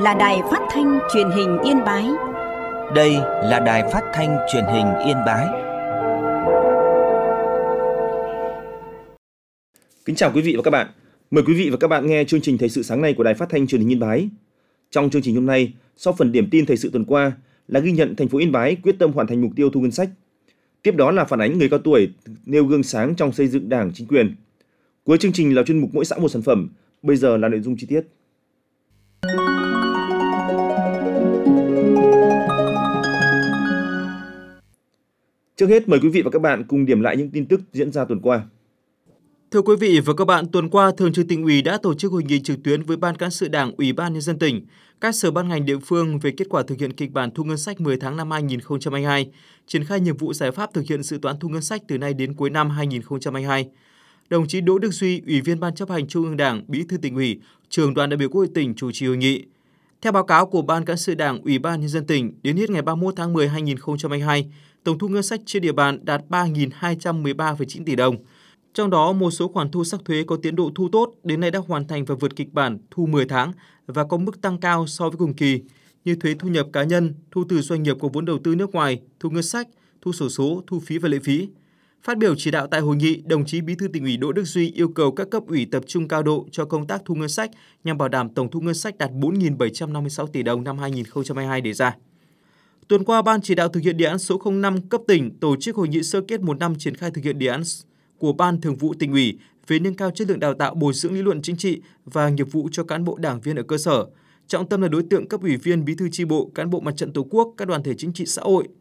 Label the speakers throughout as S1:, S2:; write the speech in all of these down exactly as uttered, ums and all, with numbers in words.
S1: là đài phát thanh truyền hình Yên Bái.
S2: Đây là đài phát thanh truyền hình Yên Bái.
S3: Kính chào quý vị và các bạn. Mời quý vị và các bạn nghe chương trình Thời sự sáng nay của đài phát thanh truyền hình Yên Bái. Trong chương trình hôm nay, sau phần điểm tin thời sự tuần qua là ghi nhận thành phố Yên Bái quyết tâm hoàn thành mục tiêu thu ngân sách. Tiếp đó là phản ánh người cao tuổi nêu gương sáng trong xây dựng Đảng, chính quyền. Cuối chương trình là chuyên mục Mỗi xã một sản phẩm. Bây giờ là nội dung chi tiết. Trước hết mời quý vị và các bạn cùng điểm lại những tin tức diễn ra tuần qua.
S4: Thưa quý vị và các bạn, tuần qua Thường trực Tỉnh ủy đã tổ chức hội nghị trực tuyến với Ban Cán sự Đảng, Ủy ban Nhân dân tỉnh, các sở ban ngành địa phương về kết quả thực hiện kịch bản thu ngân sách mười tháng năm hai nghìn không trăm hai mươi hai, triển khai nhiệm vụ giải pháp thực hiện dự toán thu ngân sách từ nay đến cuối năm hai nghìn không trăm hai mươi hai. Đồng chí Đỗ Đức Duy, Ủy viên Ban Chấp hành Trung ương Đảng, Bí thư Tỉnh ủy, Trưởng đoàn đại biểu Quốc hội tỉnh chủ trì hội nghị. Theo báo cáo của Ban Cán sự Đảng, Ủy ban Nhân dân tỉnh, đến hết ngày ba mươi mốt tháng mười năm hai nghìn không trăm hai mươi hai, tổng thu ngân sách trên địa bàn đạt ba nghìn hai trăm mười ba phẩy chín tỷ đồng. Trong đó, một số khoản thu sắc thuế có tiến độ thu tốt đến nay đã hoàn thành và vượt kịch bản thu mười tháng và có mức tăng cao so với cùng kỳ, như thuế thu nhập cá nhân, thu từ doanh nghiệp có vốn đầu tư nước ngoài, thu ngân sách, thu sổ số, thu phí và lệ phí. Phát biểu chỉ đạo tại hội nghị, đồng chí Bí thư Tỉnh ủy Đỗ Đức Duy yêu cầu các cấp ủy tập trung cao độ cho công tác thu ngân sách nhằm bảo đảm tổng thu ngân sách đạt bốn nghìn bảy trăm năm mươi sáu tỷ đồng năm hai nghìn không trăm hai mươi hai đề ra. Tuần qua, Ban chỉ đạo thực hiện đề án số không năm cấp tỉnh tổ chức hội nghị sơ kết một năm triển khai thực hiện đề án của Ban Thường vụ Tỉnh ủy về nâng cao chất lượng đào tạo bồi dưỡng lý luận chính trị và nghiệp vụ cho cán bộ đảng viên ở cơ sở. Trọng tâm là đối tượng cấp ủy viên, bí thư chi bộ, cán bộ mặt trận Tổ quốc, các đoàn thể chính trị xã hội,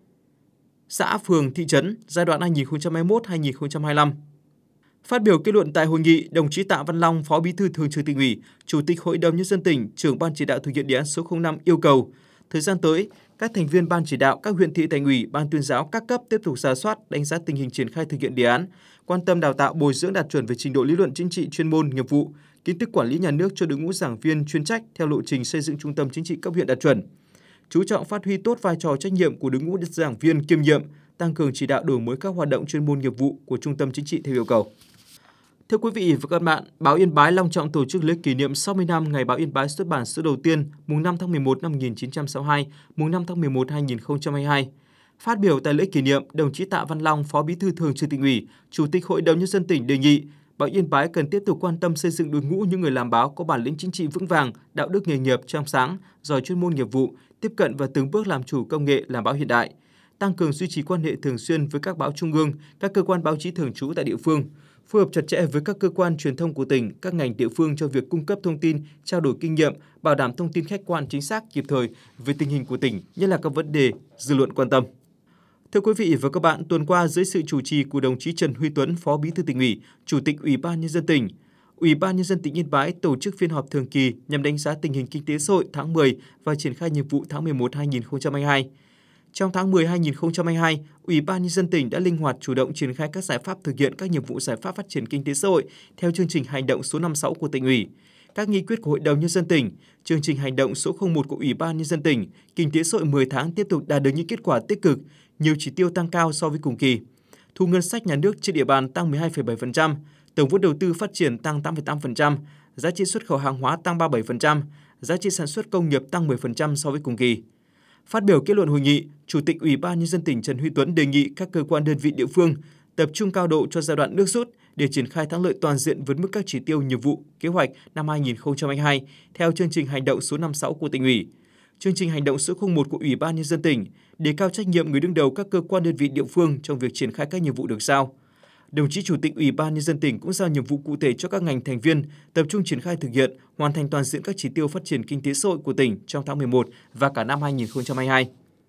S4: xã, phường, thị trấn giai đoạn hai nghìn không trăm hai mươi mốt đến hai nghìn không trăm hai mươi lăm. Phát biểu kết luận tại hội nghị, đồng chí Tạ Văn Long, Phó Bí thư Thường trực Tỉnh ủy, Chủ tịch Hội đồng Nhân dân tỉnh, trưởng Ban chỉ đạo thực hiện đề án số không năm yêu cầu thời gian tới, các thành viên Ban chỉ đạo, các huyện thị, thành ủy, ban tuyên giáo các cấp tiếp tục rà soát, đánh giá tình hình triển khai thực hiện đề án, quan tâm đào tạo bồi dưỡng đạt chuẩn về trình độ lý luận chính trị, chuyên môn, nghiệp vụ, kiến thức quản lý nhà nước cho đội ngũ giảng viên chuyên trách theo lộ trình xây dựng trung tâm chính trị cấp huyện đạt chuẩn. Chú trọng phát huy tốt vai trò trách nhiệm của đội ngũ giảng viên kiêm nhiệm, tăng cường chỉ đạo đổi mới các hoạt động chuyên môn nghiệp vụ của trung tâm chính trị theo yêu cầu. Thưa quý vị và các bạn, báo Yên Bái long trọng tổ chức lễ kỷ niệm sáu mươi năm ngày báo Yên Bái xuất bản số đầu tiên mùng năm tháng mười một năm một nghìn chín trăm sáu mươi hai, mùng năm tháng mười một năm hai nghìn không trăm hai mươi hai. Phát biểu tại lễ kỷ niệm, đồng chí Tạ Văn Long, Phó Bí thư Thường trực Tỉnh ủy, Chủ tịch Hội đồng Nhân dân tỉnh đề nghị báo Yên Bái cần tiếp tục quan tâm xây dựng đội ngũ những người làm báo có bản lĩnh chính trị vững vàng, đạo đức nghề nghiệp trong sáng, giỏi chuyên môn nghiệp vụ, tiếp cận và từng bước làm chủ công nghệ làm báo hiện đại, tăng cường duy trì quan hệ thường xuyên với các báo trung ương, các cơ quan báo chí thường trú tại địa phương, phối hợp chặt chẽ với các cơ quan truyền thông của tỉnh, các ngành địa phương trong việc cung cấp thông tin, trao đổi kinh nghiệm, bảo đảm thông tin khách quan, chính xác, kịp thời về tình hình của tỉnh, nhất là các vấn đề dư luận quan tâm. Thưa quý vị và các bạn, tuần qua dưới sự chủ trì của đồng chí Trần Huy Tuấn, Phó Bí thư Tỉnh ủy, Chủ tịch Ủy ban Nhân dân tỉnh, Ủy ban Nhân dân tỉnh Yên Bái tổ chức phiên họp thường kỳ nhằm đánh giá tình hình kinh tế xã hội tháng mười và triển khai nhiệm vụ tháng mười một năm hai nghìn không trăm hai mươi hai. Trong tháng mười năm hai nghìn không trăm hai mươi hai, Ủy ban Nhân dân tỉnh đã linh hoạt chủ động triển khai các giải pháp thực hiện các nhiệm vụ giải pháp phát triển kinh tế xã hội theo chương trình hành động số năm mươi sáu của Tỉnh ủy, các nghị quyết của Hội đồng Nhân dân tỉnh, chương trình hành động số không một của Ủy ban Nhân dân tỉnh. Kinh tế xã hội mười tháng tiếp tục đạt được những kết quả tích cực, nhiều chỉ tiêu tăng cao so với cùng kỳ. Thu ngân sách nhà nước trên địa bàn tăng mười hai phẩy bảy phần trăm, tổng vốn đầu tư phát triển tăng tám phẩy tám phần trăm, giá trị xuất khẩu hàng hóa tăng ba mươi bảy phần trăm, giá trị sản xuất công nghiệp tăng mười phần trăm so với cùng kỳ. Phát biểu kết luận hội nghị, Chủ tịch Ủy ban Nhân dân tỉnh Trần Huy Tuấn đề nghị các cơ quan đơn vị địa phương tập trung cao độ cho giai đoạn nước rút để triển khai thắng lợi toàn diện vượt mức các chỉ tiêu nhiệm vụ, kế hoạch năm hai nghìn không trăm hai mươi hai theo chương trình hành động số năm mươi sáu của Tỉnh ủy, chương trình hành động số không một của Ủy ban Nhân dân tỉnh, đề cao trách nhiệm người đứng đầu các cơ quan đơn vị địa phương trong việc triển khai các nhiệm vụ được giao. Đồng chí Chủ tịch Ủy ban Nhân dân tỉnh cũng giao nhiệm vụ cụ thể cho các ngành thành viên tập trung triển khai thực hiện, hoàn thành toàn diện các chỉ tiêu phát triển kinh tế xã hội của tỉnh trong tháng mười một và cả năm hai nghìn không trăm hai mươi hai.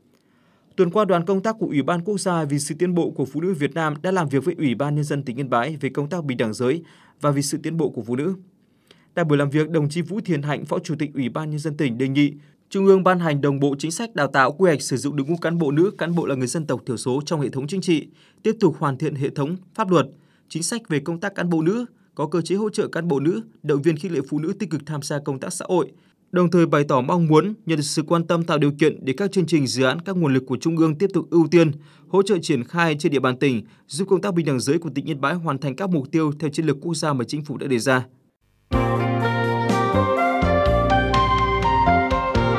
S4: Tuần qua, đoàn công tác của Ủy ban Quốc gia vì sự tiến bộ của phụ nữ Việt Nam đã làm việc với Ủy ban Nhân dân tỉnh Yên Bái về công tác bình đẳng giới và vì sự tiến bộ của phụ nữ. Tại buổi làm việc, đồng chí Vũ Thiền Hạnh, Phó Chủ tịch Ủy ban Nhân dân tỉnh đề nghị Trung ương ban hành đồng bộ chính sách đào tạo, quy hoạch sử dụng đội ngũ cán bộ nữ, cán bộ là người dân tộc thiểu số trong hệ thống chính trị, tiếp tục hoàn thiện hệ thống pháp luật, chính sách về công tác cán bộ nữ, có cơ chế hỗ trợ cán bộ nữ, động viên khích lệ phụ nữ tích cực tham gia công tác xã hội. Đồng thời bày tỏ mong muốn nhận được sự quan tâm tạo điều kiện để các chương trình dự án, các nguồn lực của Trung ương tiếp tục ưu tiên, hỗ trợ triển khai trên địa bàn tỉnh, giúp công tác bình đẳng giới của tỉnh Yên Bái hoàn thành các mục tiêu theo chiến lược quốc gia mà chính phủ đã đề ra.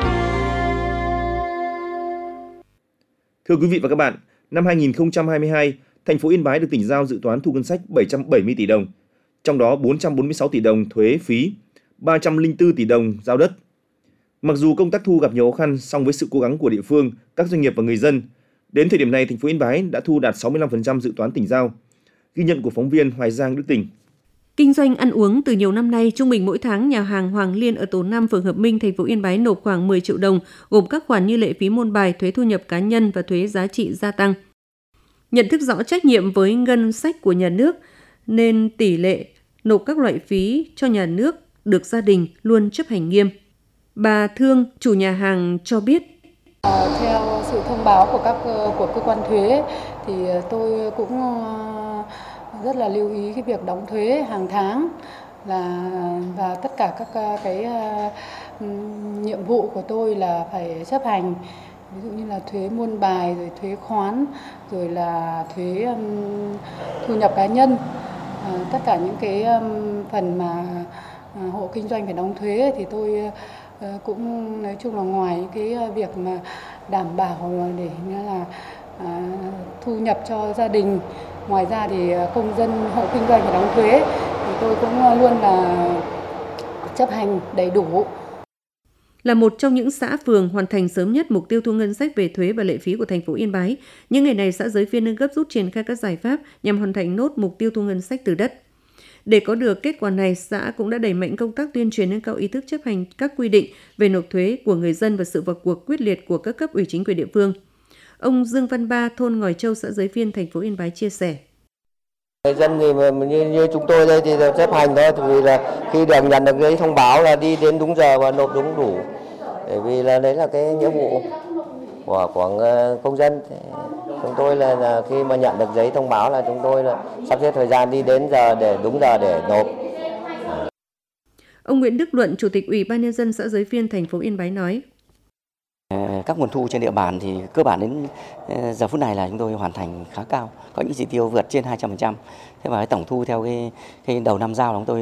S3: Thưa quý vị và các bạn, năm hai nghìn không trăm hai mươi hai, thành phố Yên Bái được tỉnh giao dự toán thu ngân sách bảy trăm bảy mươi tỷ đồng, trong đó bốn trăm bốn mươi sáu tỷ đồng thuế phí, ba trăm lẻ bốn tỷ đồng giao đất. Mặc dù công tác thu gặp nhiều khó khăn, song với sự cố gắng của địa phương, các doanh nghiệp và người dân, đến thời điểm này thành phố Yên Bái đã thu đạt sáu mươi lăm phần trăm dự toán tỉnh giao. Ghi nhận của phóng viên Hoài Giang, Đức Tình.
S5: Kinh doanh ăn uống từ nhiều năm nay, trung bình mỗi tháng nhà hàng Hoàng Liên ở tổ năm phường Hợp Minh, thành phố Yên Bái nộp khoảng mười triệu đồng, gồm các khoản như lệ phí môn bài, thuế thu nhập cá nhân và thuế giá trị gia tăng. Nhận thức rõ trách nhiệm với ngân sách của nhà nước, nên tỷ lệ nộp các loại phí cho nhà nước được gia đình luôn chấp hành nghiêm. Bà Thương, chủ nhà hàng cho biết.
S6: À, theo sự thông báo của các của cơ quan thuế thì tôi cũng rất là lưu ý cái việc đóng thuế hàng tháng là và tất cả các cái uh, nhiệm vụ của tôi là phải chấp hành, ví dụ như là thuế môn bài, rồi thuế khoán, rồi là thuế um, thu nhập cá nhân, uh, tất cả những cái um, phần mà uh, hộ kinh doanh phải đóng thuế thì tôi uh, cũng nói chung là ngoài cái việc mà đảm bảo để là uh, thu nhập cho gia đình. Ngoài ra thì công dân hộ kinh doanh phải đóng thuế thì tôi cũng luôn là chấp hành đầy đủ.
S5: Là một trong những xã phường hoàn thành sớm nhất mục tiêu thu ngân sách về thuế và lệ phí của thành phố Yên Bái, những ngày này xã Giới Phiên đang gấp rút triển khai các giải pháp nhằm hoàn thành nốt mục tiêu thu ngân sách từ đất. Để có được kết quả này, xã cũng đã đẩy mạnh công tác tuyên truyền nâng cao ý thức chấp hành các quy định về nộp thuế của người dân và sự vào cuộc quyết liệt của các cấp ủy chính quyền địa phương. Ông Dương Văn Ba, thôn Ngòi Châu, xã Giới Phiên, thành phố Yên Bái chia sẻ.
S7: Người dân thì như, như chúng tôi đây thì chấp hành thôi, vì là khi được nhận được giấy thông báo là đi đến đúng giờ và nộp đúng đủ. Bởi vì là đấy là cái nghĩa vụ của của công dân. Chúng tôi là, là khi mà nhận được giấy thông báo là chúng tôi là sắp xếp thời gian đi đến giờ để đúng giờ để nộp.
S5: Ông Nguyễn Đức Luận, Chủ tịch Ủy ban Nhân dân xã Giới Phiên, thành phố Yên Bái nói.
S8: Các nguồn thu trên địa bàn thì cơ bản đến giờ phút này là chúng tôi hoàn thành khá cao, có những chỉ tiêu vượt trên hai trăm phần trăm. Thế và cái tổng thu theo cái, cái đầu năm giao chúng tôi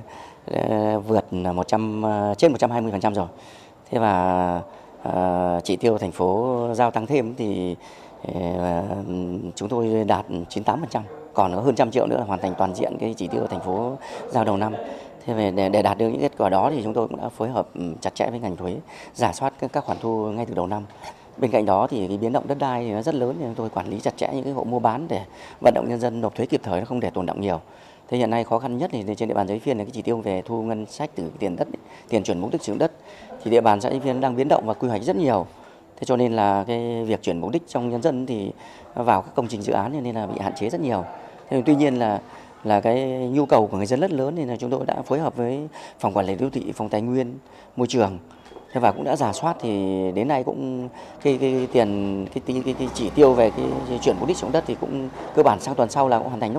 S8: vượt một trăm trên một trăm hai mươi phần trăm rồi. Thế và uh, chỉ tiêu thành phố giao tăng thêm thì uh, chúng tôi đạt chín mươi tám phần trăm, còn có hơn trăm triệu nữa là hoàn thành toàn diện cái chỉ tiêu thành phố giao đầu năm. Thế về để, để đạt được những kết quả đó thì chúng tôi cũng đã phối hợp chặt chẽ với ngành thuế, rà soát các, các khoản thu ngay từ đầu năm. Bên cạnh đó thì cái biến động đất đai thì nó rất lớn, nên chúng tôi quản lý chặt chẽ những cái hộ mua bán để vận động nhân dân nộp thuế kịp thời, nó không để tồn động nhiều. Thế hiện nay khó khăn nhất thì trên địa bàn Giới Phiên là cái chỉ tiêu về thu ngân sách từ tiền đất, tiền chuyển mục đích sử dụng đất. Thì địa bàn xã Giới Phiên đang biến động và quy hoạch rất nhiều. Thế cho nên là cái việc chuyển mục đích trong nhân dân thì vào các công trình dự án nên là bị hạn chế rất nhiều. Thế tuy nhiên là là cái nhu cầu của người dân rất lớn nên là chúng tôi đã phối hợp với phòng quản lý đô thị, phòng tài nguyên, môi trường. Thế và cũng đã rà soát thì đến nay cũng cái, cái tiền cái, cái, cái, cái chỉ tiêu về cái, cái chuyển mục đích sử dụng đất thì cũng cơ bản sang tuần sau là cũng hoàn thành nốt.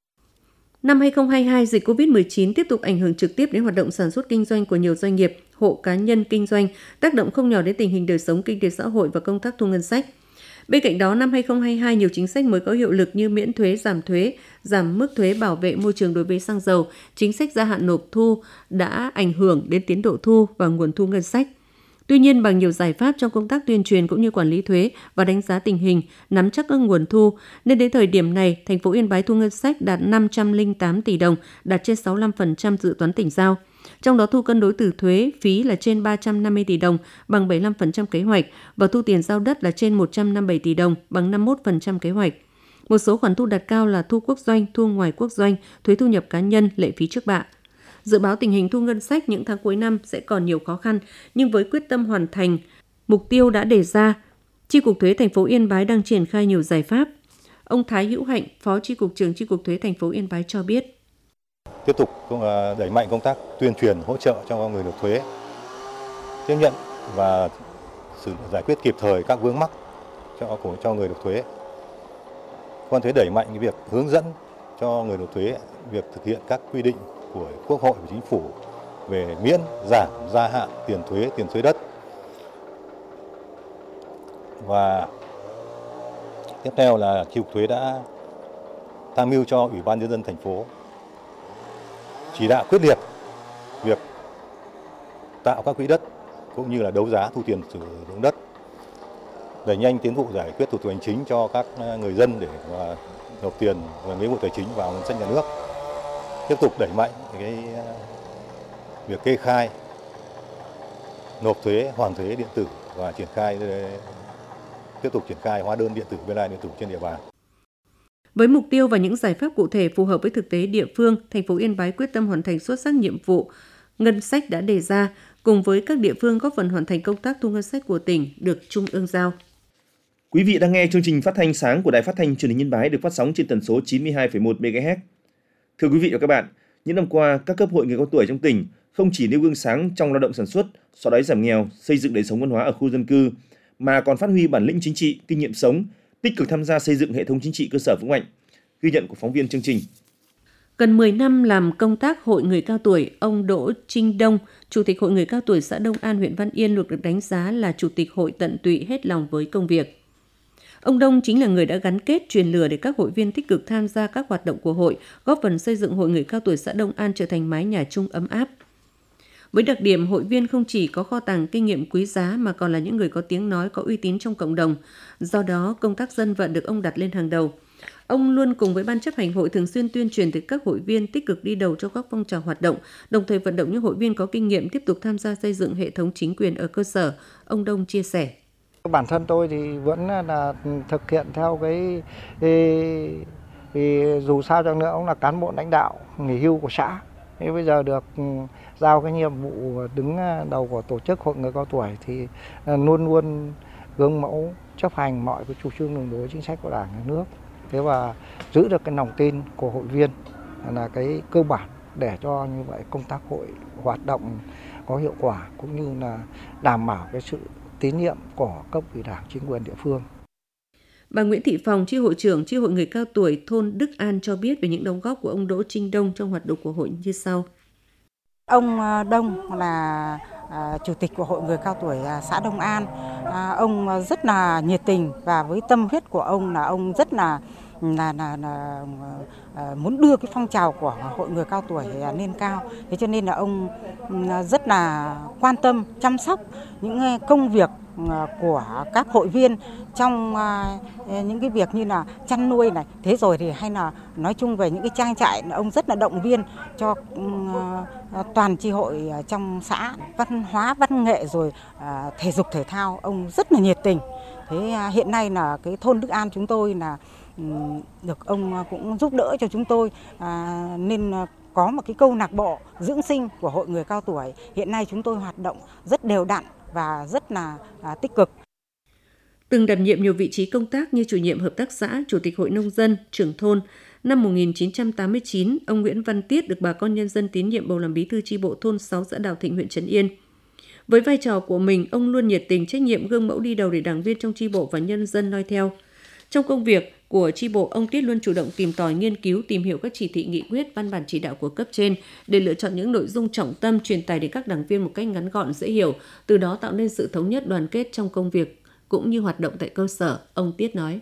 S5: Năm hai không hai hai, dịch covid mười chín tiếp tục ảnh hưởng trực tiếp đến hoạt động sản xuất kinh doanh của nhiều doanh nghiệp, hộ cá nhân kinh doanh, tác động không nhỏ đến tình hình đời sống kinh tế xã hội và công tác thu ngân sách. Bên cạnh đó, năm hai không hai hai, nhiều chính sách mới có hiệu lực như miễn thuế, giảm thuế, giảm mức thuế bảo vệ môi trường đối với xăng dầu, chính sách gia hạn nộp thu đã ảnh hưởng đến tiến độ thu và nguồn thu ngân sách. Tuy nhiên, bằng nhiều giải pháp trong công tác tuyên truyền cũng như quản lý thuế và đánh giá tình hình, nắm chắc các nguồn thu, nên đến thời điểm này, thành phố Yên Bái thu ngân sách đạt năm trăm lẻ tám tỷ đồng, đạt trên sáu mươi lăm phần trăm dự toán tỉnh giao. Trong đó thu cân đối từ thuế, phí là trên ba trăm năm mươi tỷ đồng, bằng bảy mươi lăm phần trăm kế hoạch, và thu tiền giao đất là trên một trăm năm mươi bảy tỷ đồng, bằng năm mươi mốt phần trăm kế hoạch. Một số khoản thu đạt cao là thu quốc doanh, thu ngoài quốc doanh, thuế thu nhập cá nhân, lệ phí trước bạ. Dự báo tình hình thu ngân sách những tháng cuối năm sẽ còn nhiều khó khăn, nhưng với quyết tâm hoàn thành mục tiêu đã đề ra, Chi cục Thuế thành phố Yên Bái đang triển khai nhiều giải pháp. Ông Thái Hữu Hạnh, Phó Chi cục trưởng Chi cục Thuế thành phố Yên Bái cho biết.
S9: Tiếp tục đẩy mạnh công tác tuyên truyền hỗ trợ cho người nộp thuế, tiếp nhận và xử giải quyết kịp thời các vướng mắc cho của cho người nộp thuế. Cơ quan thuế đẩy mạnh cái việc hướng dẫn cho người nộp thuế việc thực hiện các quy định của Quốc hội và Chính phủ về miễn, giảm, gia hạn tiền thuế, tiền thuế đất. Và tiếp theo là Chi cục Thuế đã tham mưu cho Ủy ban Nhân dân thành phố chỉ đạo quyết liệt việc tạo các quỹ đất cũng như là đấu giá thu tiền sử dụng đất đẩy nhanh tiến độ giải quyết thủ tục hành chính cho các người dân để mà nộp tiền và nghĩa vụ tài chính vào ngân sách nhà nước. Tiếp tục đẩy mạnh cái việc kê khai, nộp thuế, hoàn thuế điện tử và triển khai tiếp tục triển khai hóa đơn điện tử, biên lai điện tử trên địa bàn.
S5: Với mục tiêu và những giải pháp cụ thể phù hợp với thực tế địa phương, thành phố Yên Bái quyết tâm hoàn thành xuất sắc nhiệm vụ ngân sách đã đề ra, cùng với các địa phương góp phần hoàn thành công tác thu ngân sách của tỉnh được Trung ương giao.
S3: Quý vị đang nghe chương trình phát thanh sáng của Đài Phát thanh Truyền hình Yên Bái được phát sóng trên tần số chín mươi hai phẩy một mê ga héc. Thưa quý vị và các bạn, những năm qua, các cấp hội người cao tuổi trong tỉnh không chỉ nêu gương sáng trong lao động sản xuất, xóa đói giảm nghèo, xây dựng đời sống văn hóa ở khu dân cư, mà còn phát huy bản lĩnh chính trị, kinh nghiệm sống, tích cực tham gia xây dựng hệ thống chính trị cơ sở vững mạnh. Ghi nhận của phóng viên chương trình.
S5: Gần mười năm làm công tác hội người cao tuổi, ông Đỗ Trinh Đông, Chủ tịch Hội người cao tuổi xã Đông An, huyện Văn Yên được đánh giá là Chủ tịch hội tận tụy hết lòng với công việc. Ông Đông chính là người đã gắn kết truyền lửa để các hội viên tích cực tham gia các hoạt động của hội, góp phần xây dựng Hội người cao tuổi xã Đông An trở thành mái nhà chung ấm áp. Với đặc điểm hội viên không chỉ có kho tàng kinh nghiệm quý giá mà còn là những người có tiếng nói, có uy tín trong cộng đồng. Do đó, công tác dân vận được ông đặt lên hàng đầu. Ông luôn cùng với ban chấp hành hội thường xuyên tuyên truyền tới các hội viên tích cực đi đầu cho các phong trào hoạt động, đồng thời vận động những hội viên có kinh nghiệm tiếp tục tham gia xây dựng hệ thống chính quyền ở cơ sở. Ông Đông chia sẻ.
S10: Bản thân tôi thì vẫn là thực hiện theo cái, cái, cái dù sao chăng nữa ông là cán bộ lãnh đạo nghỉ hưu của xã. Thế bây giờ được giao cái nhiệm vụ đứng đầu của tổ chức hội người cao tuổi thì luôn luôn gương mẫu chấp hành mọi cái chủ trương đường lối chính sách của Đảng, nhà nước. Thế và giữ được cái lòng tin của hội viên là cái cơ bản để cho như vậy công tác hội hoạt động có hiệu quả cũng như là đảm bảo cái sự tín nhiệm của cấp ủy Đảng, chính quyền địa phương.
S5: Bà Nguyễn Thị Phòng, chi hội trưởng chi hội người cao tuổi thôn Đức An cho biết về những đóng góp của ông Đỗ Trinh Đông trong hoạt động của hội như sau.
S11: Ông Đông là chủ tịch của hội người cao tuổi xã Đông An. Ông rất là nhiệt tình và với tâm huyết của ông là ông rất là là, là, là muốn đưa cái phong trào của hội người cao tuổi lên cao. Thế cho nên là ông rất là quan tâm chăm sóc những công việc của các hội viên trong những cái việc như là chăn nuôi này, thế rồi thì hay là nói chung về những cái trang trại, ông rất là động viên cho toàn chi hội trong xã, văn hóa văn nghệ rồi thể dục thể thao, ông rất là nhiệt tình. Thế hiện nay là cái thôn Đức An chúng tôi là được ông cũng giúp đỡ cho chúng tôi nên có một cái câu lạc bộ dưỡng sinh của hội người cao tuổi. Hiện nay chúng tôi hoạt động rất đều đặn và rất là à, tích cực.
S5: Từng đảm nhiệm nhiều vị trí công tác như chủ nhiệm hợp tác xã, chủ tịch hội nông dân, trưởng thôn. Năm một nghìn chín trăm tám mươi chín, ông Nguyễn Văn Tiết được bà con nhân dân tín nhiệm bầu làm bí thư chi bộ thôn sáu xã Đào Thịnh, huyện Trấn Yên. Với vai trò của mình, ông luôn nhiệt tình, trách nhiệm, gương mẫu đi đầu để đảng viên trong chi bộ và nhân dân noi theo. Trong công việc của chi bộ, ông Tiết luôn chủ động tìm tòi, nghiên cứu, tìm hiểu các chỉ thị, nghị quyết, văn bản chỉ đạo của cấp trên để lựa chọn những nội dung trọng tâm truyền tải đến các đảng viên một cách ngắn gọn, dễ hiểu, từ đó tạo nên sự thống nhất, đoàn kết trong công việc cũng như hoạt động tại cơ sở. Ông Tiết nói: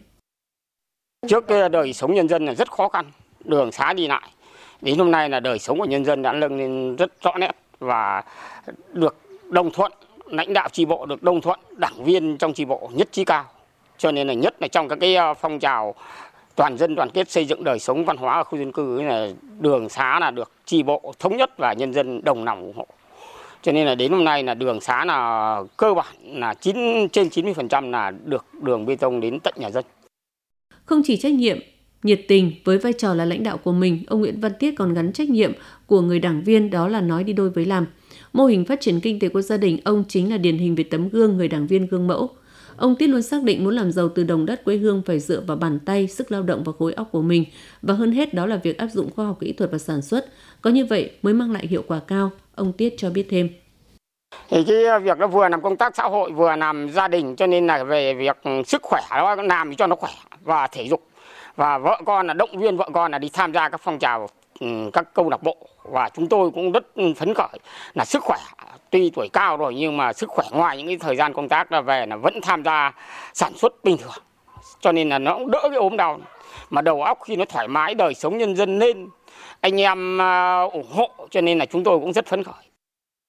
S12: Trước cái đời sống nhân dân là rất khó khăn, đường xá đi lại. Đến hôm nay là đời sống của nhân dân đã nâng lên rất rõ nét và được đồng thuận, lãnh đạo chi bộ được đồng thuận, đảng viên trong chi bộ nhất trí cao. Cho nên là nhất là trong các cái phong trào toàn dân đoàn kết xây dựng đời sống văn hóa ở khu dân cư là đường xá là được chi bộ thống nhất và nhân dân đồng lòng ủng hộ. Cho nên là đến hôm nay là đường xá là cơ bản là chín trên chín mươi phần trăm là được đường bê tông đến tận nhà dân.
S5: Không chỉ trách nhiệm, nhiệt tình với vai trò là lãnh đạo của mình, ông Nguyễn Văn Tiết còn gắn trách nhiệm của người đảng viên, đó là nói đi đôi với làm. Mô hình phát triển kinh tế của gia đình ông chính là điển hình về tấm gương người đảng viên gương mẫu. Ông Tiết luôn xác định muốn làm giàu từ đồng đất quê hương phải dựa vào bàn tay, sức lao động và khối óc của mình. Và hơn hết đó là việc áp dụng khoa học kỹ thuật và sản xuất. Có như vậy mới mang lại hiệu quả cao, ông Tiết cho biết thêm.
S12: Thì cái việc nó vừa làm công tác xã hội, vừa làm gia đình, cho nên là về việc sức khỏe nó làm cho nó khỏe và thể dục. Và vợ con là động viên vợ con là đi tham gia các phong trào, các câu lạc bộ. Và chúng tôi cũng rất phấn khởi là sức khỏe, tuy tuổi cao rồi nhưng mà sức khỏe ngoài những cái thời gian công tác là về là vẫn tham gia sản xuất bình thường. Cho nên là nó cũng đỡ cái ốm đau. Mà đầu óc khi nó thoải mái, đời sống nhân dân lên, anh em ủng hộ, cho nên là chúng tôi cũng rất phấn khởi.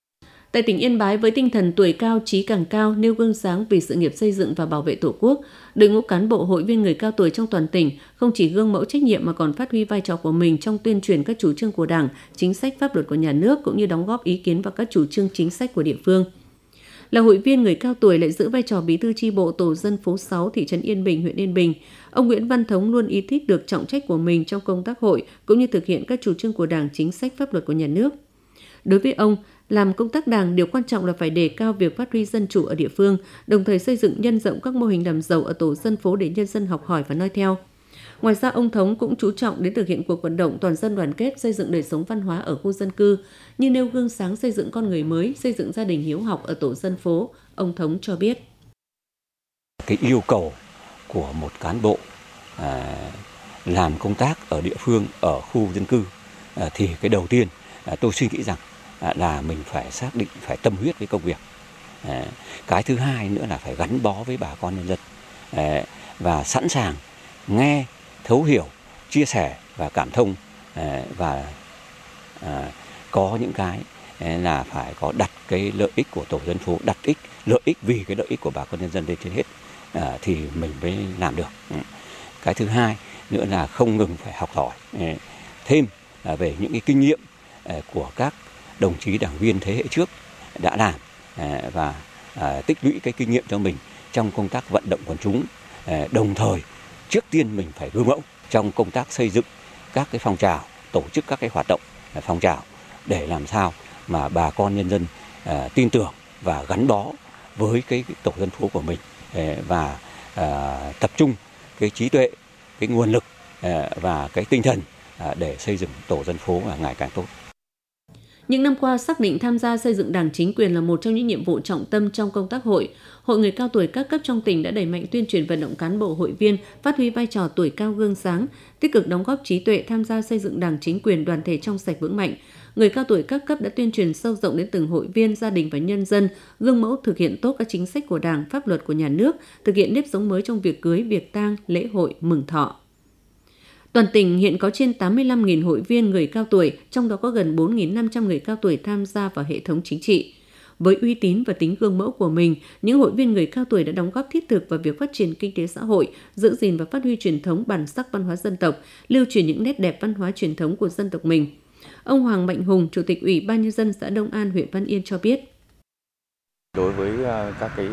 S5: Tại tỉnh Yên Bái, với tinh thần tuổi cao chí càng cao, nêu gương sáng vì sự nghiệp xây dựng và bảo vệ Tổ quốc, đội ngũ cán bộ hội viên người cao tuổi trong toàn tỉnh không chỉ gương mẫu trách nhiệm mà còn phát huy vai trò của mình trong tuyên truyền các chủ trương của Đảng, chính sách pháp luật của nhà nước cũng như đóng góp ý kiến vào các chủ trương chính sách của địa phương. Là hội viên người cao tuổi lại giữ vai trò bí thư chi bộ tổ dân phố sáu thị trấn Yên Bình, huyện Yên Bình, ông Nguyễn Văn Thống luôn ý thức được trọng trách của mình trong công tác hội cũng như thực hiện các chủ trương của Đảng, chính sách pháp luật của nhà nước. Đối với ông, làm công tác Đảng, điều quan trọng là phải đề cao việc phát huy dân chủ ở địa phương, đồng thời xây dựng nhân rộng các mô hình làm giàu ở tổ dân phố để nhân dân học hỏi và noi theo. Ngoài ra, ông Thống cũng chú trọng đến thực hiện cuộc vận động toàn dân đoàn kết xây dựng đời sống văn hóa ở khu dân cư, như nêu gương sáng xây dựng con người mới, xây dựng gia đình hiếu học ở tổ dân phố. Ông Thống cho biết.
S13: Cái yêu cầu của một cán bộ à, làm công tác ở địa phương, ở khu dân cư à, thì cái đầu tiên à, tôi suy nghĩ rằng à, là mình phải xác định, phải tâm huyết với công việc. À, cái thứ hai nữa là phải gắn bó với bà con nhân dân à, và sẵn sàng nghe, thấu hiểu, chia sẻ và cảm thông à, và à, có những cái là phải có đặt cái lợi ích của tổ dân phố, đặt ích lợi ích vì cái lợi ích của bà con nhân dân lên trên hết à, thì mình mới làm được. Cái thứ hai nữa là không ngừng phải học hỏi thêm à, về những cái kinh nghiệm à, của các đồng chí đảng viên thế hệ trước đã làm à, và à, tích lũy cái kinh nghiệm cho mình trong công tác vận động quần chúng. À, đồng thời trước tiên mình phải gương mẫu trong công tác xây dựng các cái phong trào, tổ chức các cái hoạt động à, phong trào để làm sao mà bà con nhân dân à, tin tưởng và gắn bó với cái, cái tổ dân phố của mình à, và à, tập trung cái trí tuệ, cái nguồn lực à, và cái tinh thần à, để xây dựng tổ dân phố là ngày càng tốt.
S5: Những năm qua, xác định tham gia xây dựng Đảng chính quyền là một trong những nhiệm vụ trọng tâm trong công tác hội. Hội người cao tuổi các cấp trong tỉnh đã đẩy mạnh tuyên truyền vận động cán bộ hội viên phát huy vai trò tuổi cao gương sáng, tích cực đóng góp trí tuệ tham gia xây dựng Đảng chính quyền đoàn thể trong sạch vững mạnh. Người cao tuổi các cấp đã tuyên truyền sâu rộng đến từng hội viên, gia đình và nhân dân, gương mẫu thực hiện tốt các chính sách của Đảng, pháp luật của nhà nước, thực hiện nếp sống mới trong việc cưới, việc tang, lễ hội, mừng thọ. Toàn tỉnh hiện có trên tám mươi lăm nghìn hội viên người cao tuổi, trong đó có gần bốn nghìn năm trăm người cao tuổi tham gia vào hệ thống chính trị. Với uy tín và tính gương mẫu của mình, những hội viên người cao tuổi đã đóng góp thiết thực vào việc phát triển kinh tế xã hội, giữ gìn và phát huy truyền thống bản sắc văn hóa dân tộc, lưu truyền những nét đẹp văn hóa truyền thống của dân tộc mình. Ông Hoàng Mạnh Hùng, Chủ tịch Ủy ban Nhân dân xã Đông An, huyện Văn Yên cho biết.
S14: Đối với các cái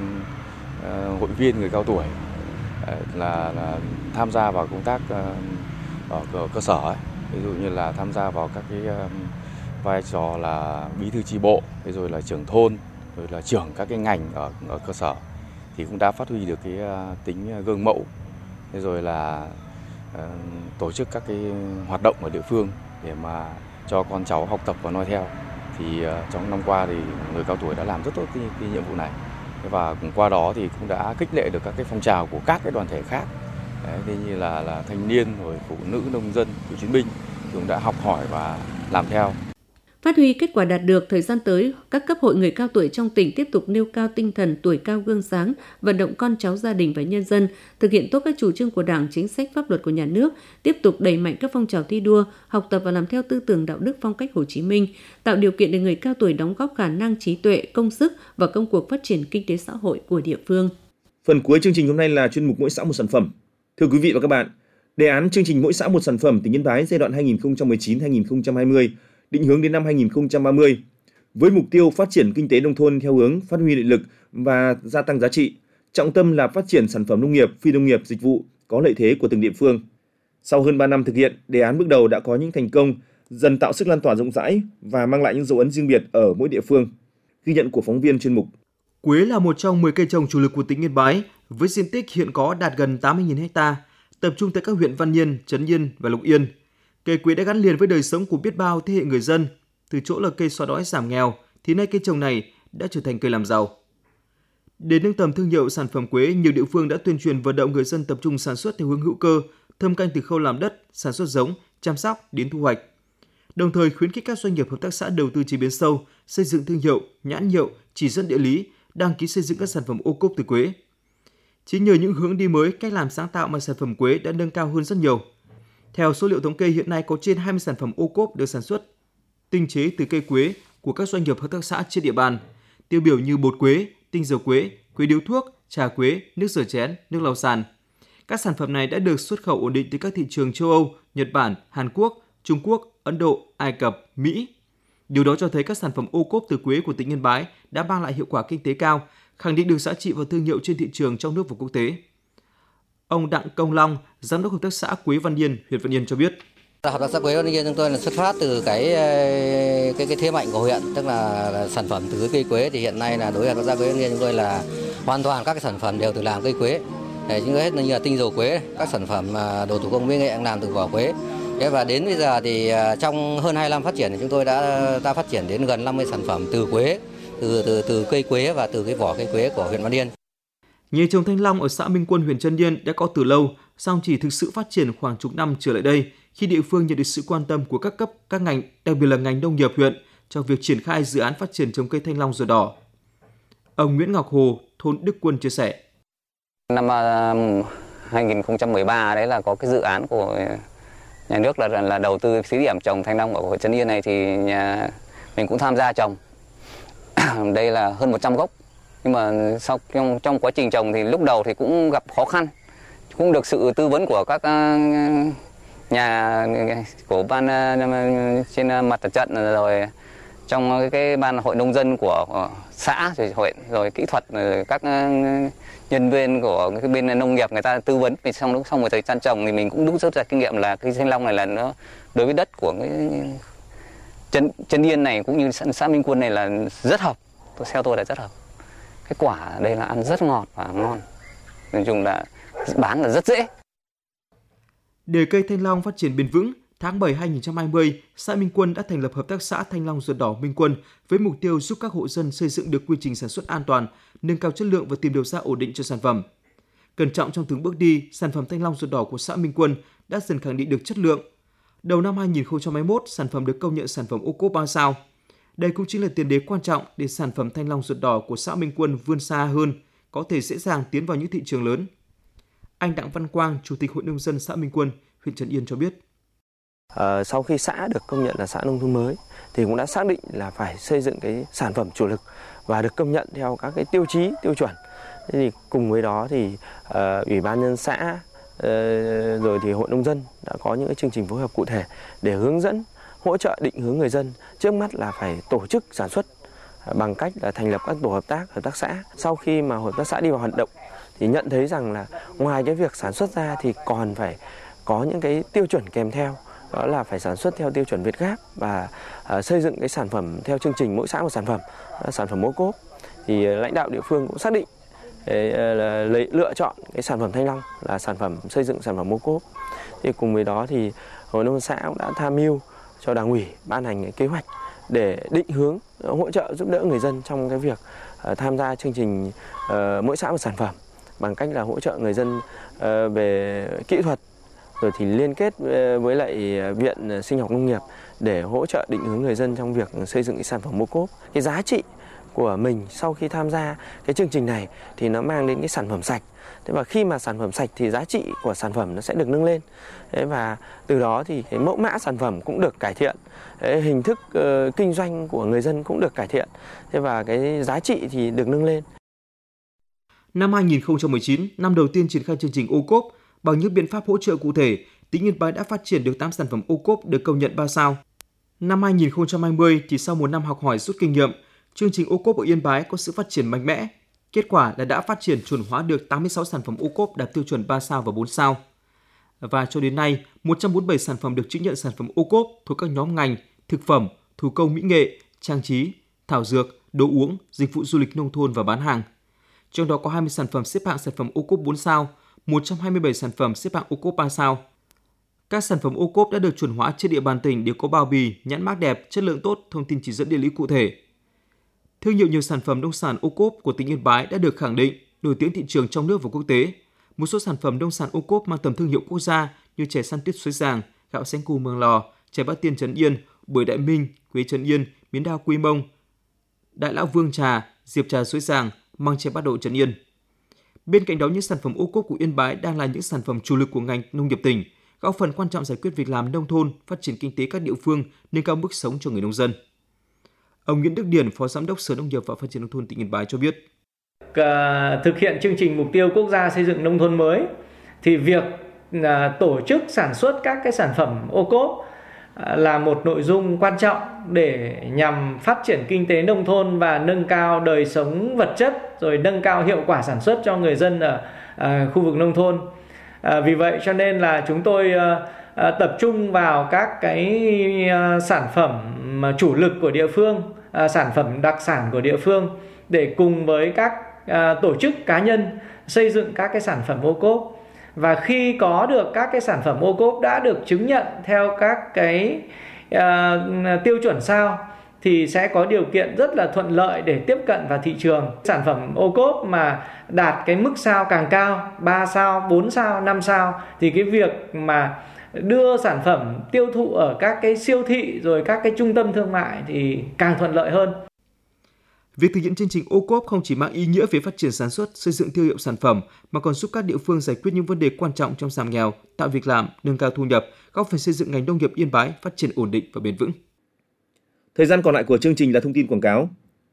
S14: hội viên người cao tuổi là, là tham gia vào công tác ở cơ sở ấy. Ví dụ như là tham gia vào các cái vai trò là bí thư chi bộ, rồi là trưởng thôn, rồi là trưởng các cái ngành ở, ở cơ sở thì cũng đã phát huy được cái tính gương mẫu, rồi là uh, tổ chức các cái hoạt động ở địa phương để mà cho con cháu học tập và noi theo. Thì uh, trong năm qua thì người cao tuổi đã làm rất tốt cái, cái nhiệm vụ này, và cũng qua đó thì cũng đã khích lệ được các cái phong trào của các cái đoàn thể khác. Đấy, như là là thanh niên, rồi phụ nữ, nông dân, cựu chiến binh cũng đã học hỏi và làm theo.
S5: Phát huy kết quả đạt được, thời gian tới, các cấp hội người cao tuổi trong tỉnh tiếp tục nêu cao tinh thần tuổi cao gương sáng, vận động con cháu, gia đình và nhân dân, thực hiện tốt các chủ trương của Đảng, chính sách pháp luật của nhà nước, tiếp tục đẩy mạnh các phong trào thi đua, học tập và làm theo tư tưởng đạo đức phong cách Hồ Chí Minh, tạo điều kiện để người cao tuổi đóng góp khả năng, trí tuệ, công sức vào công cuộc phát triển kinh tế xã hội của địa phương.
S3: Phần cuối chương trình hôm nay là chuyên mục Mỗi xã một sản phẩm. Thưa quý vị và các bạn, đề án chương trình Mỗi xã một sản phẩm tỉnh Yên Bái giai đoạn hai nghìn không trăm mười chín đến hai nghìn không trăm hai mươi định hướng đến năm hai nghìn không trăm ba mươi với mục tiêu phát triển kinh tế nông thôn theo hướng phát huy nội lực và gia tăng giá trị, trọng tâm là phát triển sản phẩm nông nghiệp, phi nông nghiệp, dịch vụ có lợi thế của từng địa phương. Sau hơn ba năm thực hiện, đề án bước đầu đã có những thành công, dần tạo sức lan tỏa rộng rãi và mang lại những dấu ấn riêng biệt ở mỗi địa phương. Ghi nhận của phóng viên chuyên mục.
S4: Quế là một trong mười cây trồng chủ lực của tỉnh Yên Bái, với diện tích hiện có đạt gần tám mươi nghìn héc ta, tập trung tại các huyện Văn Yên, Trấn Yên và Lục Yên. Cây quế đã gắn liền với đời sống của biết bao thế hệ người dân, từ chỗ là cây xóa đói giảm nghèo, thì nay cây trồng này đã trở thành cây làm giàu. Để nâng tầm thương hiệu sản phẩm quế, nhiều địa phương đã tuyên truyền vận động người dân tập trung sản xuất theo hướng hữu cơ, thâm canh từ khâu làm đất, sản xuất giống, chăm sóc đến thu hoạch. Đồng thời khuyến khích các doanh nghiệp hợp tác xã đầu tư chế biến sâu, xây dựng thương hiệu, nhãn hiệu, chỉ dẫn địa lý, đăng ký xây dựng các sản phẩm ô cốp từ quế. Chính nhờ những hướng đi mới, cách làm sáng tạo mà sản phẩm quế đã nâng cao hơn rất nhiều. Theo số liệu thống kê, hiện nay có trên hai mươi sản phẩm ô cốp được sản xuất tinh chế từ cây quế của các doanh nghiệp hợp tác xã trên địa bàn, tiêu biểu như bột quế, tinh dầu quế, quế điếu thuốc, trà quế, nước rửa chén, nước lau sàn. Các sản phẩm này đã được xuất khẩu ổn định tới các thị trường châu Âu, Nhật Bản, Hàn Quốc, Trung Quốc, Ấn Độ, Ai Cập, Mỹ. Điều đó cho thấy các sản phẩm ô cốp từ quế của tỉnh Yên Bái đã mang lại hiệu quả kinh tế cao, khẳng định được giá trị và thương hiệu trên thị trường trong nước và quốc tế. Ông Đặng Công Long, giám đốc hợp tác xã Quế Văn Yên, huyện Văn Yên cho biết:
S15: Hợp tác xã Quế Văn Yên chúng tôi là xuất phát từ cái cái cái thế mạnh của huyện, tức là, là sản phẩm từ cây quế, thì hiện nay là đối với hợp tác xã Quế Văn Yên chúng tôi là hoàn toàn các cái sản phẩm đều từ làm cây quế. Để chúng tôi hết như là tinh dầu quế, các sản phẩm đồ thủ công mỹ nghệ làm từ vỏ quế. Thế và đến bây giờ thì trong hơn hai năm phát triển thì chúng tôi đã ta phát triển đến gần năm mươi sản phẩm từ quế, từ từ từ cây quế và từ cái vỏ cây quế của huyện Văn Yên.
S4: Nghề trồng thanh long ở xã Minh Quân, huyện Trấn Yên đã có từ lâu, song chỉ thực sự phát triển khoảng chục năm trở lại đây khi địa phương nhận được sự quan tâm của các cấp, các ngành, đặc biệt là ngành nông nghiệp huyện trong việc triển khai dự án phát triển trồng cây thanh long ruột đỏ. Ông Nguyễn Ngọc Hồ, thôn Đức Quân chia sẻ:
S16: Năm hai nghìn không trăm mười ba đấy là có cái dự án của nhà nước là là đầu tư thí điểm trồng thanh long ở huyện Trấn Yên này, thì nhà mình cũng tham gia trồng. Đây là hơn một trăm gốc. Nhưng mà sau trong, trong quá trình trồng thì lúc đầu thì cũng gặp khó khăn, cũng được sự tư vấn của các nhà của ban trên mặt trận, rồi trong cái, cái ban hội nông dân của xã, rồi huyện, rồi kỹ thuật, rồi các nhân viên của cái bên nông nghiệp người ta tư vấn. Thì xong lúc xong một thời gian trồng thì mình cũng đúc rút ra kinh nghiệm là cái thanh long này là nó đối với đất của cái Trấn Trấn Yên này cũng như xã Minh Quân này là rất hợp. Tôi theo tôi là rất hợp. Cái quả ở đây là ăn rất ngọt và ngon. Nói chung là bán là rất dễ.
S4: Để cây thanh long phát triển bền vững, tháng bảy năm hai nghìn không trăm hai mươi, xã Minh Quân đã thành lập hợp tác xã Thanh long ruột đỏ Minh Quân với mục tiêu giúp các hộ dân xây dựng được quy trình sản xuất an toàn, nâng cao chất lượng và tìm đầu ra ổn định cho sản phẩm. Cẩn trọng trong từng bước đi, sản phẩm thanh long ruột đỏ của xã Minh Quân đã dần khẳng định được chất lượng. Đầu năm hai nghìn không trăm hai mươi mốt, sản phẩm được công nhận sản phẩm ô cốp ba sao. Đây cũng chính là tiền đề quan trọng để sản phẩm thanh long ruột đỏ của xã Minh Quân vươn xa hơn, có thể dễ dàng tiến vào những thị trường lớn. Anh Đặng Văn Quang, Chủ tịch Hội nông dân xã Minh Quân, huyện Trấn Yên cho biết:
S17: À, sau khi xã được công nhận là xã nông thôn mới thì cũng đã xác định là phải xây dựng cái sản phẩm chủ lực và được công nhận theo các cái tiêu chí, tiêu chuẩn. Thế thì cùng với đó thì uh, Ủy ban nhân xã uh, rồi thì Hội nông dân đã có những cái chương trình phối hợp cụ thể để hướng dẫn, hỗ trợ định hướng người dân. Trước mắt là phải tổ chức sản xuất bằng cách là thành lập các tổ hợp tác, hợp tác xã. Sau khi mà hợp tác xã đi vào hoạt động thì nhận thấy rằng là ngoài cái việc sản xuất ra thì còn phải có những cái tiêu chuẩn kèm theo, đó là phải sản xuất theo tiêu chuẩn Việt Gáp và uh, xây dựng cái sản phẩm theo chương trình mỗi xã một sản phẩm, uh, sản phẩm ô cốp. Thì uh, lãnh đạo địa phương cũng xác định uh, lấy lựa chọn cái sản phẩm thanh long là sản phẩm xây dựng sản phẩm ô cốp. Thì cùng với đó thì Hội nông dân xã cũng đã tham mưu cho Đảng ủy ban hành cái kế hoạch để định hướng, hỗ trợ giúp đỡ người dân trong cái việc uh, tham gia chương trình uh, mỗi xã một sản phẩm bằng cách là hỗ trợ người dân uh, về kỹ thuật, rồi thì liên kết với lại Viện Sinh học Nông nghiệp để hỗ trợ định hướng người dân trong việc xây dựng cái sản phẩm ô cốp. Cái giá trị của mình sau khi tham gia cái chương trình này thì nó mang đến cái sản phẩm sạch. Thế và khi mà sản phẩm sạch thì giá trị của sản phẩm nó sẽ được nâng lên. Thế và từ đó thì cái mẫu mã sản phẩm cũng được cải thiện, cái hình thức uh, kinh doanh của người dân cũng được cải thiện. Thế và cái giá trị thì được nâng lên.
S4: Năm hai nghìn không trăm mười chín, năm đầu tiên triển khai chương trình ô cốp, bằng những biện pháp hỗ trợ cụ thể, tỉnh Yên Bái đã phát triển được tám sản phẩm ô cốp được công nhận ba sao. Năm hai nghìn không trăm hai mươi thì sau một năm học hỏi rút kinh nghiệm, chương trình ô cốp ở Yên Bái có sự phát triển mạnh mẽ. Kết quả là đã phát triển chuẩn hóa được tám mươi sáu sản phẩm ô cốp đạt tiêu chuẩn ba sao và bốn sao. Và cho đến nay, một trăm bốn mươi bảy sản phẩm được chứng nhận sản phẩm ô cốp thuộc các nhóm ngành thực phẩm, thủ công mỹ nghệ, trang trí, thảo dược, đồ uống, dịch vụ du lịch nông thôn và bán hàng. Trong đó có hai mươi sản phẩm xếp hạng sản phẩm ô cốp bốn sao, một trăm hai mươi bảy sản phẩm xếp hạng ô cốp ba sao. Các sản phẩm ô cốp đã được chuẩn hóa trên địa bàn tỉnh đều có bao bì, nhãn mác đẹp, chất lượng tốt, thông tin chỉ dẫn địa lý cụ thể. Thương hiệu nhiều sản phẩm nông sản ô cốp của tỉnh Yên Bái đã được khẳng định, nổi tiếng thị trường trong nước và quốc tế. Một số sản phẩm nông sản ô cốp mang tầm thương hiệu quốc gia như chè săn tuyết Suối Giàng, gạo Xanh Cù Mường Lò, chè Bát Tiên Trấn Yên, bưởi Đại Minh, quế Trấn Yên, miến đao Quy Mông, Đại Lão Vương trà, diệp trà Suối Giàng, măng chè Bát Độ Trấn Yên. Bên cạnh đó, những sản phẩm ô cốp của Yên Bái đang là những sản phẩm chủ lực của ngành nông nghiệp tỉnh, góp phần quan trọng giải quyết việc làm nông thôn, phát triển kinh tế các địa phương, nâng cao mức sống cho người nông dân. Ông Nguyễn Đức Điển, Phó Giám đốc Sở Nông nghiệp và Phát triển Nông thôn tỉnh Yên Bái cho biết.
S18: Thực hiện chương trình mục tiêu quốc gia xây dựng nông thôn mới thì việc tổ chức sản xuất các cái sản phẩm ô cốp là một nội dung quan trọng để nhằm phát triển kinh tế nông thôn và nâng cao đời sống vật chất, rồi nâng cao hiệu quả sản xuất cho người dân ở khu vực nông thôn. Vì vậy cho nên là chúng tôi tập trung vào các cái sản phẩm mà chủ lực của địa phương, sản phẩm đặc sản của địa phương để cùng với các tổ chức cá nhân xây dựng các cái sản phẩm ô cốp. Và khi có được các cái sản phẩm ô cốp đã được chứng nhận theo các cái uh, tiêu chuẩn sao thì sẽ có điều kiện rất là thuận lợi để tiếp cận vào thị trường. Sản phẩm ô cốp mà đạt cái mức sao càng cao, ba sao, bốn sao, năm sao thì cái việc mà đưa sản phẩm tiêu thụ ở các cái siêu thị rồi các cái trung tâm thương mại thì càng thuận lợi hơn.
S4: Việc thực hiện chương trình ô cốp không chỉ mang ý nghĩa về phát triển sản xuất, xây dựng thương hiệu sản phẩm mà còn giúp các địa phương giải quyết những vấn đề quan trọng trong giảm nghèo, tạo việc làm, nâng cao thu nhập, góp phần xây dựng ngành nông nghiệp Yên Bái phát triển ổn định và bền vững.
S3: Thời gian còn lại của chương trình là thông tin quảng cáo.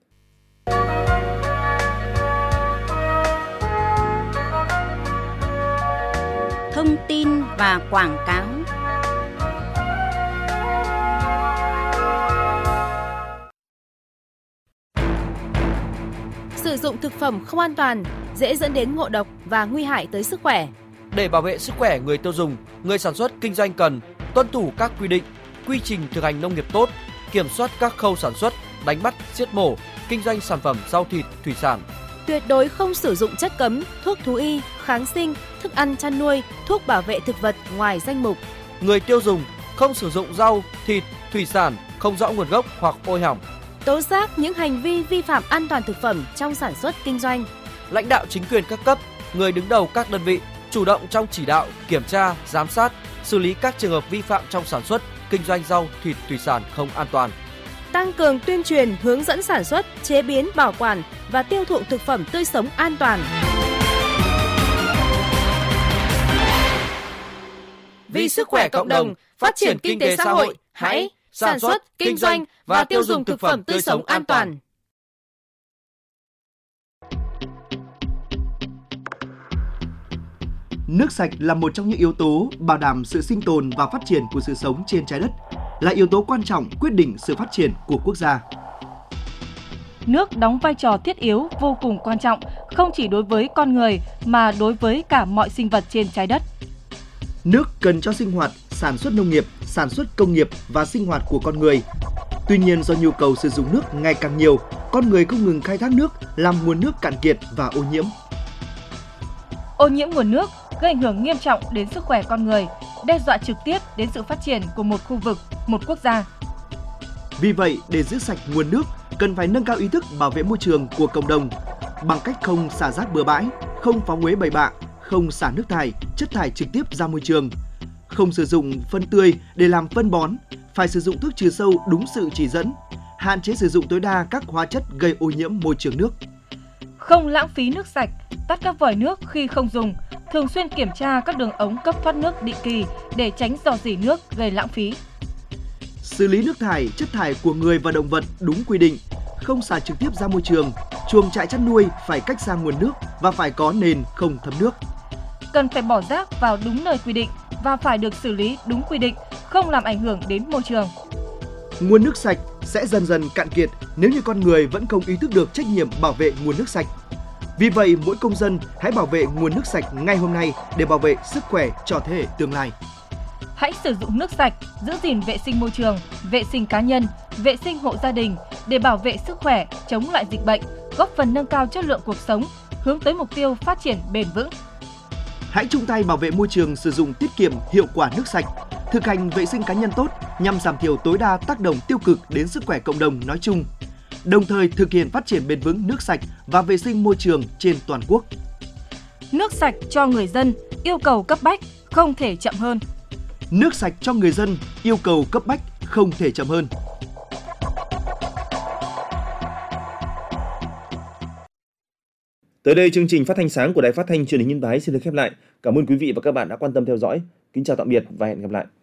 S1: Thông tin và quảng cáo.
S19: Sử dụng thực phẩm không an toàn dễ dẫn đến ngộ độc và nguy hại tới sức khỏe.
S20: Để bảo vệ sức khỏe người tiêu dùng, người sản xuất kinh doanh cần tuân thủ các quy định, quy trình thực hành nông nghiệp tốt, kiểm soát các khâu sản xuất, đánh bắt, giết mổ, kinh doanh sản phẩm rau thịt, thủy sản.
S19: Tuyệt đối không sử dụng chất cấm, thuốc thú y, kháng sinh, thức ăn chăn nuôi, thuốc bảo vệ thực vật ngoài danh mục.
S20: Người tiêu dùng không sử dụng rau, thịt, thủy sản không rõ nguồn gốc hoặc ôi hỏng.
S19: Tố giác những hành vi vi phạm an toàn thực phẩm trong sản xuất kinh doanh.
S20: Lãnh đạo chính quyền các cấp, người đứng đầu các đơn vị chủ động trong chỉ đạo, kiểm tra, giám sát, xử lý các trường hợp vi phạm trong sản xuất, kinh doanh rau, thịt, thủy sản không an toàn.
S19: Tăng cường tuyên truyền, hướng dẫn sản xuất, chế biến, bảo quản và tiêu thụ thực phẩm tươi sống an toàn.
S20: Vì sức khỏe cộng đồng, phát triển kinh tế xã hội, hãy sản xuất, kinh doanh và tiêu dùng thực phẩm tươi sống an toàn.
S21: Nước sạch là một trong những yếu tố bảo đảm sự sinh tồn và phát triển của sự sống trên trái đất, là yếu tố quan trọng quyết định sự phát triển của quốc gia.
S22: Nước đóng vai trò thiết yếu vô cùng quan trọng, không chỉ đối với con người mà đối với cả mọi sinh vật trên trái đất.
S21: Nước cần cho sinh hoạt, sản xuất nông nghiệp, sản xuất công nghiệp và sinh hoạt của con người. Tuy nhiên, do nhu cầu sử dụng nước ngày càng nhiều, con người không ngừng khai thác nước, làm nguồn nước cạn kiệt và ô nhiễm.
S22: Ô nhiễm nguồn nước gây ảnh hưởng nghiêm trọng đến sức khỏe con người, đe dọa trực tiếp đến sự phát triển của một khu vực, một quốc gia.
S21: Vì vậy, để giữ sạch nguồn nước, cần phải nâng cao ý thức bảo vệ môi trường của cộng đồng bằng cách không xả rác bừa bãi, không phóng uế bậy bạ, không xả nước thải, chất thải trực tiếp ra môi trường, không sử dụng phân tươi để làm phân bón, phải sử dụng thuốc trừ sâu đúng sự chỉ dẫn, hạn chế sử dụng tối đa các hóa chất gây ô nhiễm môi trường nước.
S22: Không lãng phí nước sạch, tắt các vòi nước khi không dùng, thường xuyên kiểm tra các đường ống cấp thoát nước định kỳ để tránh rò rỉ nước gây lãng phí.
S21: Xử lý nước thải, chất thải của người và động vật đúng quy định, không xả trực tiếp ra môi trường, chuồng trại chăn nuôi phải cách xa nguồn nước và phải có nền không thấm nước.
S22: Cần phải bỏ rác vào đúng nơi quy định và phải được xử lý đúng quy định, không làm ảnh hưởng đến môi trường.
S21: Nguồn nước sạch sẽ dần dần cạn kiệt nếu như con người vẫn không ý thức được trách nhiệm bảo vệ nguồn nước sạch. Vì vậy, mỗi công dân hãy bảo vệ nguồn nước sạch ngay hôm nay để bảo vệ sức khỏe cho thế hệ tương lai.
S22: Hãy sử dụng nước sạch, giữ gìn vệ sinh môi trường, vệ sinh cá nhân, vệ sinh hộ gia đình để bảo vệ sức khỏe, chống lại dịch bệnh, góp phần nâng cao chất lượng cuộc sống, hướng tới mục tiêu phát triển bền vững.
S21: Hãy chung tay bảo vệ môi trường, sử dụng tiết kiệm hiệu quả nước sạch, thực hành vệ sinh cá nhân tốt nhằm giảm thiểu tối đa tác động tiêu cực đến sức khỏe cộng đồng nói chung, đồng thời thực hiện phát triển bền vững nước sạch và vệ sinh môi trường trên toàn quốc.
S22: Nước sạch cho người dân, yêu cầu cấp bách, không thể chậm hơn.
S21: Nước sạch cho người dân, yêu cầu cấp bách, không thể chậm hơn.
S3: Tới đây, chương trình phát thanh sáng của Đài Phát thanh Truyền hình Yên Bái xin được khép lại. Cảm ơn quý vị và các bạn đã quan tâm theo dõi. Kính chào tạm biệt và hẹn gặp lại.